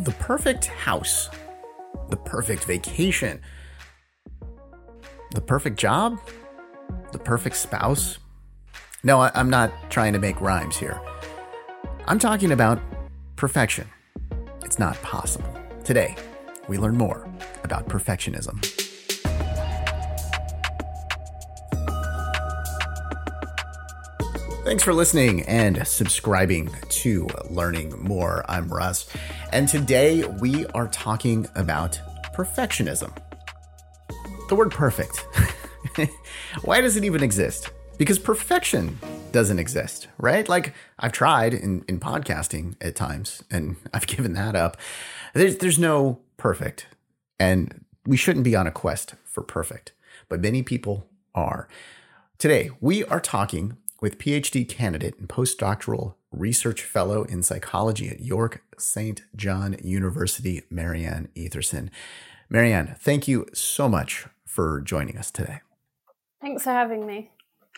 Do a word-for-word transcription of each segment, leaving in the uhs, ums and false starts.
The perfect house, the perfect vacation, the perfect job, the perfect spouse. No, I, I'm not trying to make rhymes here. I'm talking about perfection. It's not possible. Today, we learn more about perfectionism. Thanks for listening and subscribing to Learning More. I'm Russ, and today we are talking about perfectionism. The word perfect. Why does it even exist? Because perfection doesn't exist, right? Like I've tried in, in podcasting at times, and I've given that up. There's, there's no perfect, and we shouldn't be on a quest for perfect, but many people are. Today, we are talking with PhD candidate and postdoctoral research fellow in psychology at York Saint John University, Marianne Etherson. Marianne, thank you so much for joining us today. Thanks for having me.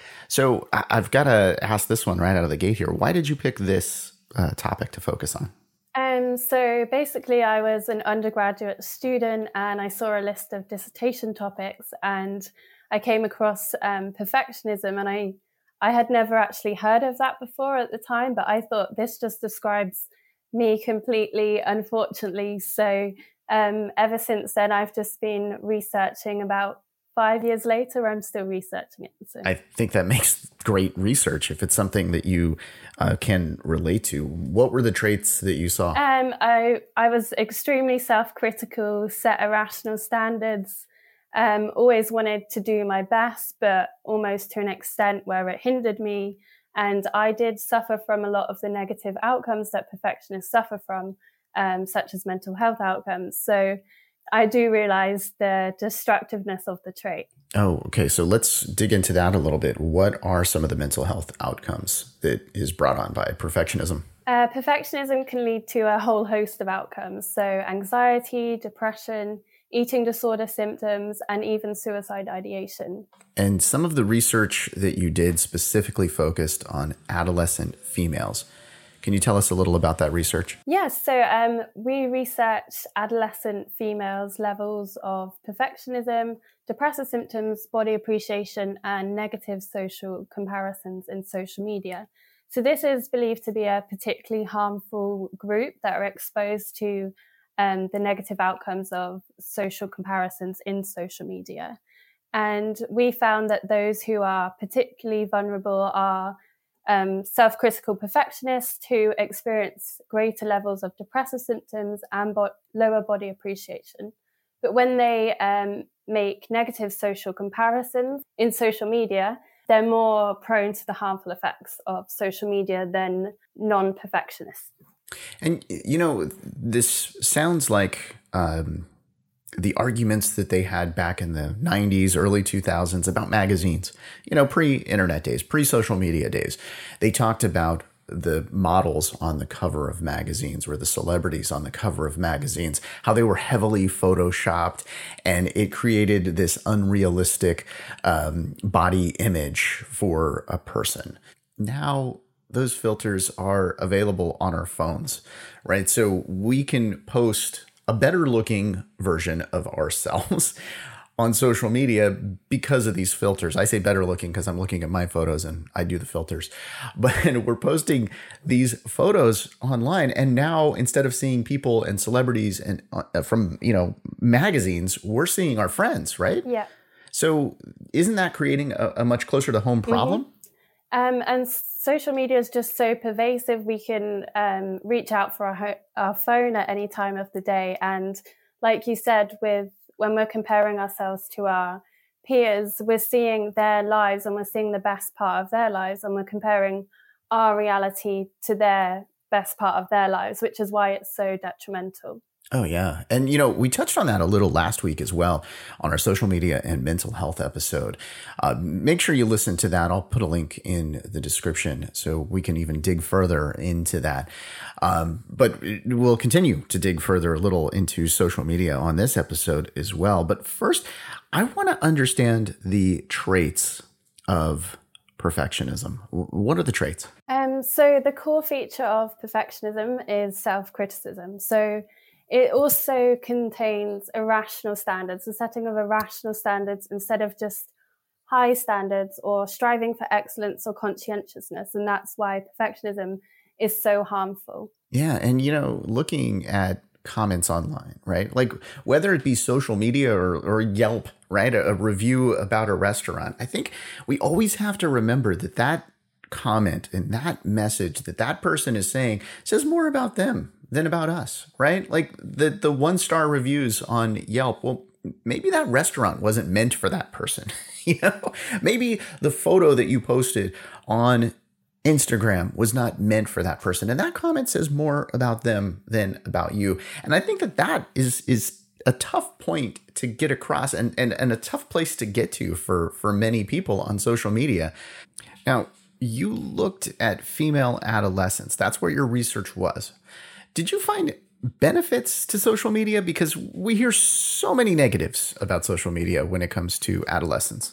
So I've got to ask this one right out of the gate here. Why did you pick this uh, topic to focus on? Um, so basically, I was an undergraduate student and I saw a list of dissertation topics, and I came across um, perfectionism, and I I had never actually heard of that before at the time, but I thought this just describes me completely, unfortunately. So um, ever since then, I've just been researching. About five years later, I'm still researching it. So. I think that makes great research if it's something that you uh, can relate to. What were the traits that you saw? Um, I, I was extremely self-critical, set irrational standards. Um, always wanted to do my best, but almost to an extent where it hindered me. And I did suffer from a lot of the negative outcomes that perfectionists suffer from, um, such as mental health outcomes. So I do realize the destructiveness of the trait. Oh, okay. So let's dig into that a little bit. What are some of the mental health outcomes that is brought on by perfectionism? Uh, perfectionism can lead to a whole host of outcomes. So anxiety, depression, eating disorder symptoms, and even suicide ideation. And some of the research that you did specifically focused on adolescent females. Can you tell us a little about that research? Yes, so um, we researched adolescent females' levels of perfectionism, depressive symptoms, body appreciation, and negative social comparisons in social media. So this is believed to be a particularly harmful group that are exposed to Um, the negative outcomes of social comparisons in social media. And we found that those who are particularly vulnerable are um, self-critical perfectionists who experience greater levels of depressive symptoms and bo- lower body appreciation. But when they um, make negative social comparisons in social media, they're more prone to the harmful effects of social media than non-perfectionists. And, you know, this sounds like um, the arguments that they had back in the nineties, early two thousands about magazines, you know, pre-internet days, pre-social media days. They talked about the models on the cover of magazines, or the celebrities on the cover of magazines, how they were heavily photoshopped, and it created this unrealistic um, body image for a person. Now, those filters are available on our phones, right? So we can post a better looking version of ourselves on social media because of these filters. I say better looking because I'm looking at my photos and I do the filters, but we're posting these photos online. And now, instead of seeing people and celebrities and uh, from, you know, magazines, we're seeing our friends, right? Yeah. So isn't that creating a, a much closer to home problem? Mm-hmm. Um, and social media is just so pervasive. We can um, reach out for our, ho- our phone at any time of the day. And like you said, with when we're comparing ourselves to our peers, we're seeing their lives and we're seeing the best part of their lives, and we're comparing our reality to their best part of their lives, which is why it's so detrimental. Oh, yeah. And, you know, we touched on that a little last week as well on our social media and mental health episode. Uh, make sure you listen to that. I'll put a link in the description so we can even dig further into that. Um, but we'll continue to dig further a little into social media on this episode as well. But first, I want to understand the traits of perfectionism. What are the traits? Um, so the core feature of perfectionism is self-criticism. So it also contains irrational standards, the setting of irrational standards instead of just high standards or striving for excellence or conscientiousness. And that's why perfectionism is so harmful. Yeah. And, you know, looking at comments online, right? Like whether it be social media or, or Yelp, right? A, a review about a restaurant. I think we always have to remember that that comment and that message that that person is saying says more about them than about us, right? Like the, the one-star reviews on Yelp, well, maybe that restaurant wasn't meant for that person. You know, maybe the photo that you posted on Instagram was not meant for that person. And that comment says more about them than about you. And I think that that is, is a tough point to get across and, and, and a tough place to get to for, for many people on social media. Now, you looked at female adolescents. That's where your research was. Did you find benefits to social media? Because we hear so many negatives about social media when it comes to adolescents.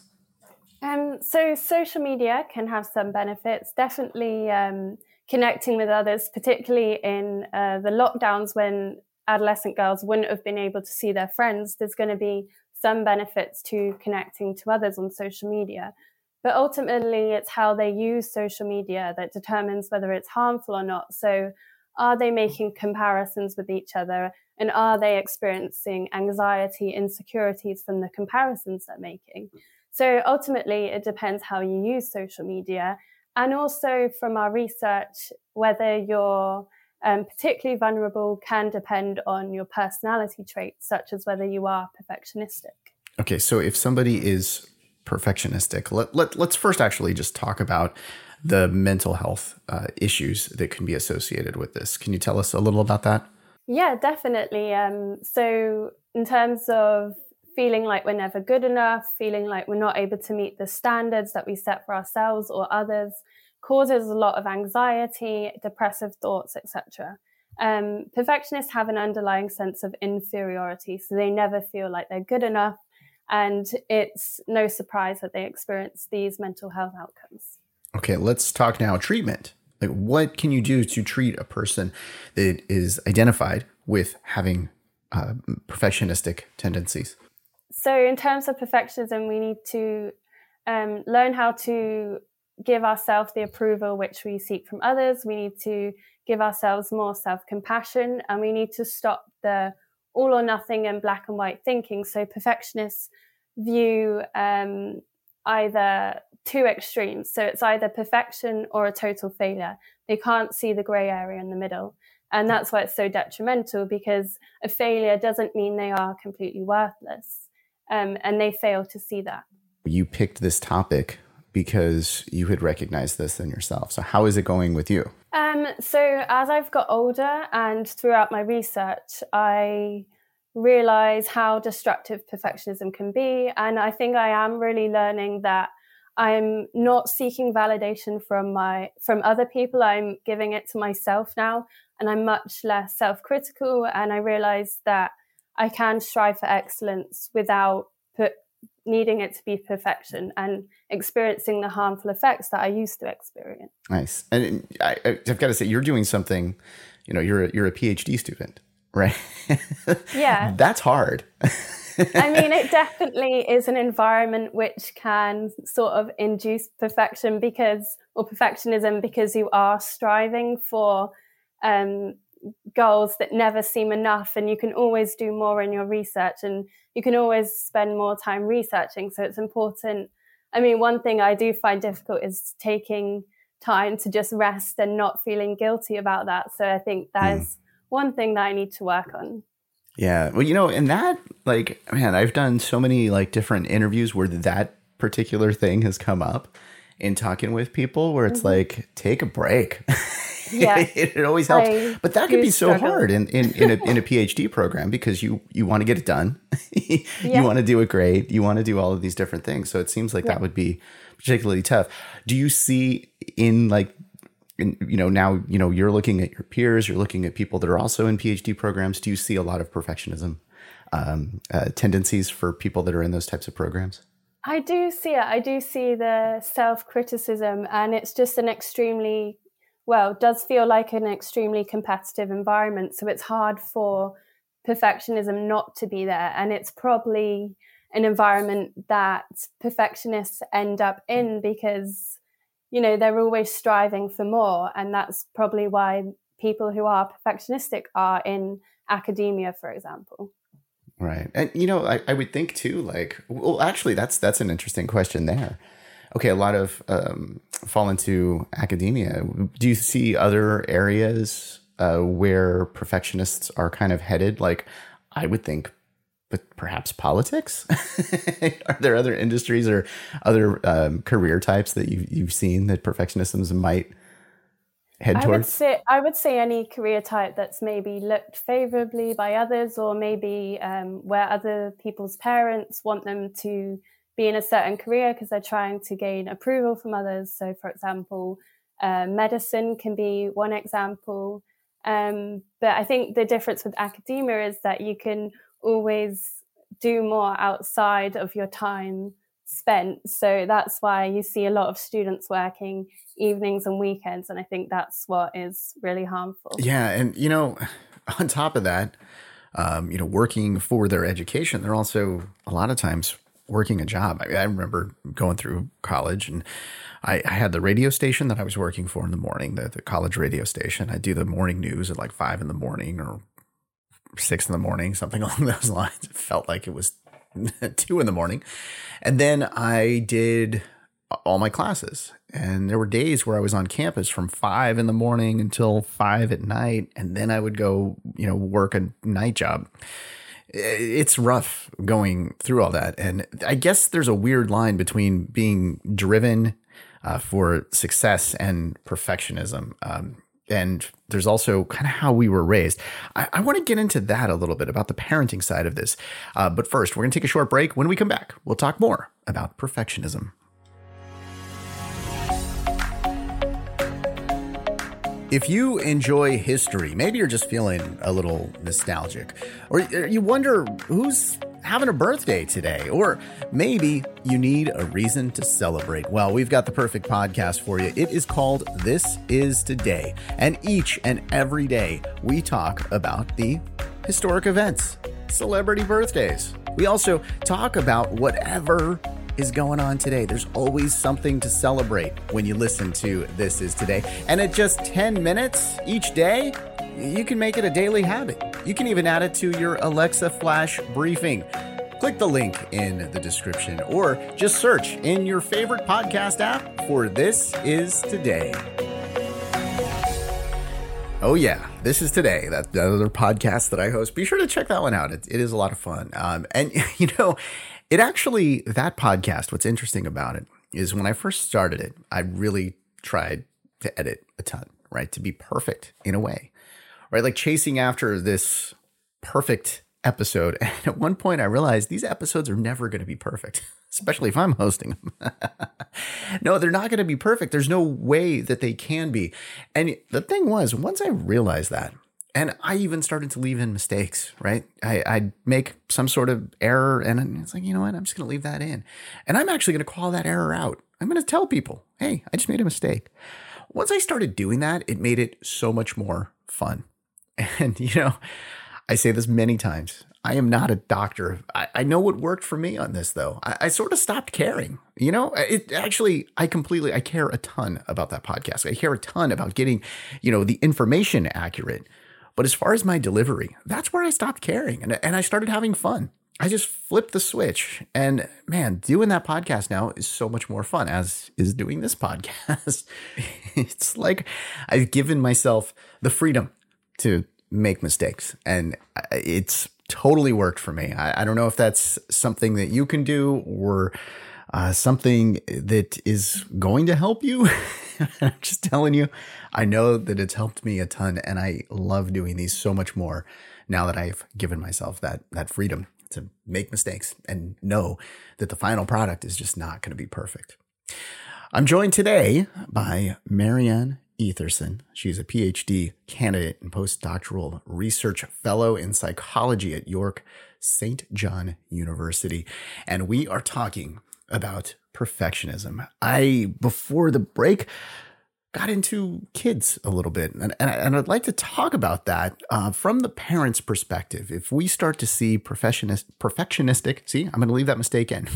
Um, so social media can have some benefits, definitely um, connecting with others, particularly in uh, the lockdowns when adolescent girls wouldn't have been able to see their friends. There's going to be some benefits to connecting to others on social media. But ultimately, it's how they use social media that determines whether it's harmful or not. So are they making comparisons with each other? And are they experiencing anxiety, insecurities from the comparisons they're making? So ultimately, it depends how you use social media. And also from our research, whether you're um, particularly vulnerable can depend on your personality traits, such as whether you are perfectionistic. Okay, so if somebody is perfectionistic, let, let, let's first actually just talk about the mental health uh, issues that can be associated with this. Can you tell us a little about that? Yeah, definitely. Um, so in terms of feeling like we're never good enough, feeling like we're not able to meet the standards that we set for ourselves or others, causes a lot of anxiety, depressive thoughts, et cetera. Um, perfectionists have an underlying sense of inferiority, so they never feel like they're good enough, and it's no surprise that they experience these mental health outcomes. Okay, let's talk now treatment. Like, what can you do to treat a person that is identified with having uh, perfectionistic tendencies? So in terms of perfectionism, we need to um, learn how to give ourselves the approval which we seek from others. We need to give ourselves more self-compassion, and we need to stop the all or nothing and black and white thinking. So perfectionists view um, either two extremes. So it's either perfection or a total failure. They can't see the gray area in the middle. And that's why it's so detrimental, because a failure doesn't mean they are completely worthless. Um, and they fail to see that. You picked this topic because you had recognized this in yourself. So how is it going with you? Um, so as I've got older and throughout my research, I realize how destructive perfectionism can be. And I think I am really learning that I'm not seeking validation from my from other people. I'm giving it to myself now, and I'm much less self-critical. And I realize that I can strive for excellence without put, needing it to be perfection and experiencing the harmful effects that I used to experience. Nice. And I, I've got to say, you're doing something, you know, you're a, you're a PhD student, right? Yeah. That's hard. I mean, it definitely is an environment which can sort of induce perfection because, or perfectionism, because you are striving for um, goals that never seem enough, and you can always do more in your research, and you can always spend more time researching. So it's important. I mean, one thing I do find difficult is taking time to just rest and not feeling guilty about that. So I think that mm. is one thing that I need to work on. Yeah. Well, you know, and that, like, man, I've done so many like different interviews where that particular thing has come up in talking with people where it's mm-hmm. like, take a break. Yeah. it, it always helps. I but that can be so struggle. hard in, in, in, a, in a PhD program because you, you want to get it done. you yeah. want to do it great. You want to do all of these different things. So it seems like yeah. that would be particularly tough. Do you see in like, in, you know, now, you know, you're looking at your peers, you're looking at people that are also in PhD programs. Do you see a lot of perfectionism um, uh, tendencies for people that are in those types of programs? I do see it. I do see the self-criticism, and it's just an extremely, well, does feel like an extremely competitive environment. So it's hard for perfectionism not to be there. And it's probably an environment that perfectionists end up in because, you know, they're always striving for more. And that's probably why people who are perfectionistic are in academia, for example. Right. And, you know, I, I would think too, like, well, actually, that's that's an interesting question there. Okay, a lot of um, fall into academia. Do you see other areas uh, where perfectionists are kind of headed? Like, I would think, but perhaps politics? Are there other industries or other um, career types that you've, you've seen that perfectionism might head I towards? would say I would say any career type that's maybe looked favorably by others, or maybe um, where other people's parents want them to be in a certain career because they're trying to gain approval from others. So, for example, uh, medicine can be one example. Um, but I think the difference with academia is that you can always do more outside of your time spent. So that's why you see a lot of students working evenings and weekends. And I think that's what is really harmful. Yeah. And, you know, on top of that, um, you know, working for their education, they're also a lot of times working a job. I, I remember going through college and I, I had the radio station that I was working for in the morning, the, the college radio station. I do the morning news at like five in the morning or six in the morning, something along those lines. It felt like it was two in the morning. And then I did all my classes. And there were days where I was on campus from five in the morning until five at night. And then I would go, you know, work a night job. It's rough going through all that. And I guess there's a weird line between being driven uh, for success and perfectionism. Um, and there's also kind of how we were raised. I, I want to get into that a little bit about the parenting side of this. Uh, but first, we're going to take a short break. When we come back, we'll talk more about perfectionism. If you enjoy history, maybe you're just feeling a little nostalgic, or you wonder who's having a birthday today, or maybe you need a reason to celebrate. Well, we've got the perfect podcast for you. It is called This Is Today, and each and every day we talk about the historic events, celebrity birthdays. We also talk about whatever is going on today. There's always something to celebrate when you listen to This Is Today. And at just ten minutes each day, you can make it a daily habit. You can even add it to your Alexa Flash briefing. Click the link in the description or just search in your favorite podcast app for This Is Today. Oh yeah, This Is Today. That's the other podcast that I host. Be sure to check that one out. It, it is a lot of fun. Um, and, you know, It actually, that podcast, what's interesting about it is when I first started it, I really tried to edit a ton, right? To be perfect in a way, right? Like chasing after this perfect episode. And at one point I realized these episodes are never going to be perfect, especially if I'm hosting them. No, they're not going to be perfect. There's no way that they can be. And the thing was, once I realized that, and I even started to leave in mistakes, right? I, I'd make some sort of error and it's like, you know what? I'm just going to leave that in. And I'm actually going to call that error out. I'm going to tell people, hey, I just made a mistake. Once I started doing that, it made it so much more fun. And, you know, I say this many times. I am not a doctor. I, I know what worked for me on this, though. I, I sort of stopped caring. You know, it actually, I completely, I care a ton about that podcast. I care a ton about getting, you know, the information accurate. But as far as my delivery, that's where I stopped caring and, and I started having fun. I just flipped the switch. And man, doing that podcast now is so much more fun, as is doing this podcast. It's like I've given myself the freedom to make mistakes. And it's totally worked for me. I, I don't know if that's something that you can do or uh, something that is going to help you. I'm just telling you, I know that it's helped me a ton, and I love doing these so much more now that I've given myself that that freedom to make mistakes and know that the final product is just not going to be perfect. I'm joined today by Marianne Etherson. She's a P H D candidate and postdoctoral research fellow in psychology at York Saint John University, and we are talking about perfectionism. I, before the break, got into kids a little bit. And, and, and I'd like to talk about that uh, from the parent's perspective. If we start to see perfectionist, perfectionistic, see, I'm going to leave that mistake in,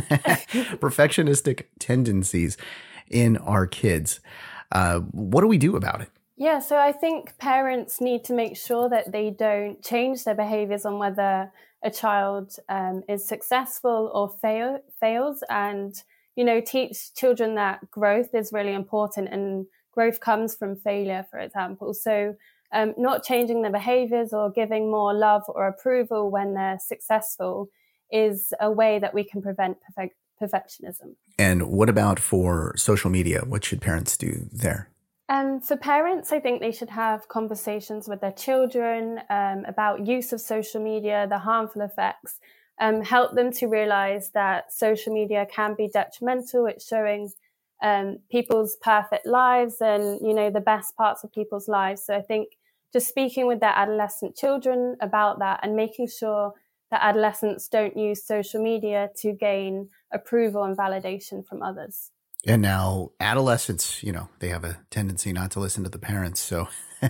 perfectionistic tendencies in our kids, uh, what do we do about it? Yeah, so I think parents need to make sure that they don't change their behaviors on whether a child um, is successful or fail, fails, and, you know, teach children that growth is really important and growth comes from failure, for example. So um, not changing their behaviors or giving more love or approval when they're successful is a way that we can prevent perfect, perfectionism. And what about for social media? What should parents do there? Um, for parents, I think they should have conversations with their children um, about use of social media, the harmful effects, um, help them to realize that social media can be detrimental. It's showing um, people's perfect lives and, you know, the best parts of people's lives. So I think just speaking with their adolescent children about that and making sure that adolescents don't use social media to gain approval and validation from others. And now adolescents, you know, they have a tendency not to listen to the parents. So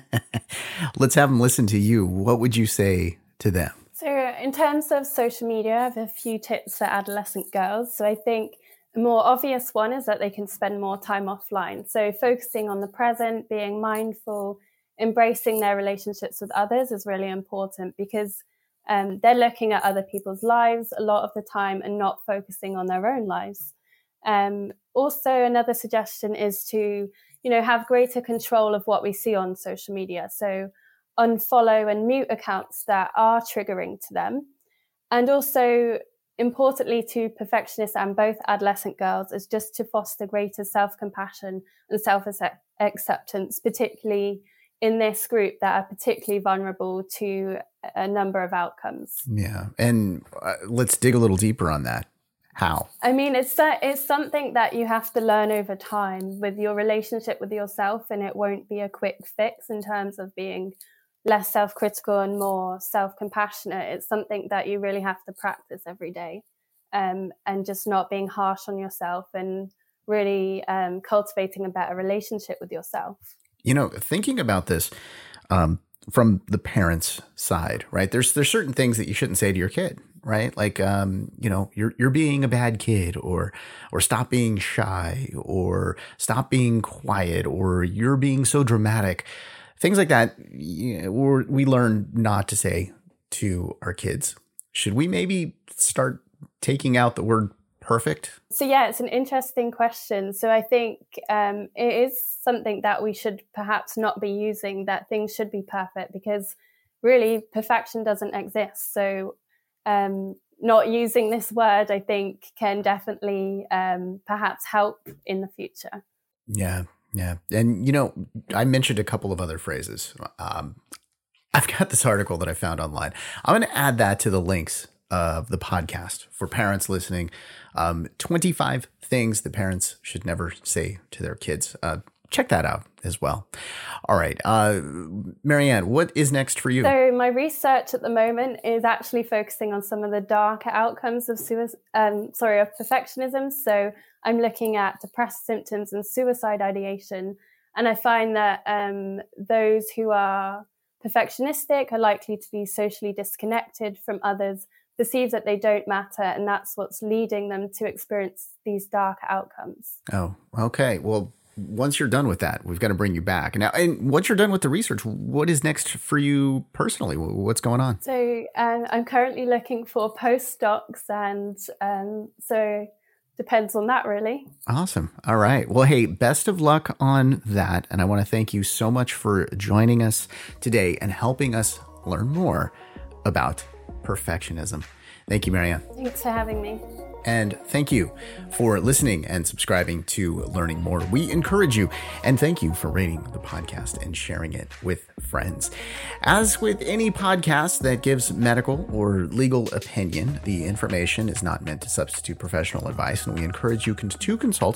let's have them listen to you. What would you say to them? So in terms of social media, I have a few tips for adolescent girls. So I think the more obvious one is that they can spend more time offline. So focusing on the present, being mindful, embracing their relationships with others is really important because um, they're looking at other people's lives a lot of the time and not focusing on their own lives. Um, also, another suggestion is to, you know, have greater control of what we see on social media. So unfollow and mute accounts that are triggering to them. And also, importantly to perfectionists and both adolescent girls is just to foster greater self-compassion and self-acceptance, particularly in this group that are particularly vulnerable to a number of outcomes. Yeah. And uh, let's dig a little deeper on that. How? I mean, it's it's something that you have to learn over time with your relationship with yourself, and it won't be a quick fix in terms of being less self-critical and more self-compassionate. It's something that you really have to practice every day, um, and just not being harsh on yourself and really um, cultivating a better relationship with yourself. You know, thinking about this um, from the parents' side, right? There's there's certain things that you shouldn't say to your kid. Right? Like, um, you know, you're, you're being a bad kid, or, or stop being shy, or stop being quiet, or you're being so dramatic, things like that. You know, or we learn not to say to our kids. Should we maybe start taking out the word perfect? So yeah, it's an interesting question. So I think um, it is something that we should perhaps not be using, that things should be perfect, because really perfection doesn't exist. So Um, not using this word, I think, can definitely um, perhaps help in the future. Yeah, yeah. And, you know, I mentioned a couple of other phrases. Um, I've got this article that I found online. I'm going to add that to the links of the podcast for parents listening. Um, twenty-five things that parents should never say to their kids. Uh, check that out as well. All right. Uh, Marianne, what is next for you? So my research at the moment is actually focusing on some of the darker outcomes of suicide, um, sorry, of perfectionism. So I'm looking at depressive symptoms and suicide ideation. And I find that um, those who are perfectionistic are likely to be socially disconnected from others, perceive that they don't matter, and that's what's leading them to experience these dark outcomes. Oh, okay. Well, once you're done with that, we've got to bring you back. Now, and once you're done with the research, what is next for you personally? What's going on? So um, I'm currently looking for postdocs, and um, so depends on that, really. Awesome. All right. Well, hey, best of luck on that. And I want to thank you so much for joining us today and helping us learn more about perfectionism. Thank you, Marianne. Thanks for having me. And thank you for listening and subscribing to Learning More. We encourage you, and thank you for rating the podcast and sharing it with friends. As with any podcast that gives medical or legal opinion, the information is not meant to substitute professional advice, and we encourage you to consult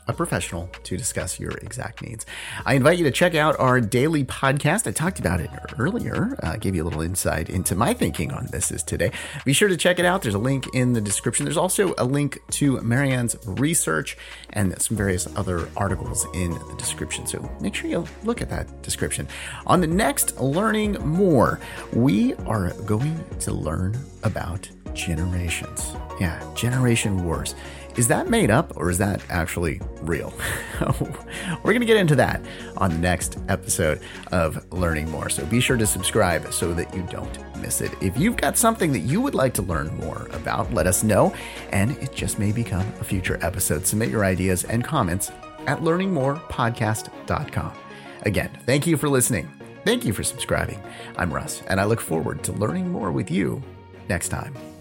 a professional to discuss your exact needs. I invite you to check out our daily podcast. I talked about it earlier, uh, gave you a little insight into my thinking on This Is Today. Be sure to check it out. There's a link in the description. There's also a link to Marianne's research and some various other articles in the description. So make sure you look at that description. On the next Learning More, we are going to learn about generations. Yeah, generation wars. Is that made up or is that actually real? We're going to get into that on the next episode of Learning More. So be sure to subscribe so that you don't miss it. If you've got something that you would like to learn more about, let us know, and it just may become a future episode. Submit your ideas and comments at learning more podcast dot com. Again, thank you for listening. Thank you for subscribing. I'm Russ, and I look forward to learning more with you next time.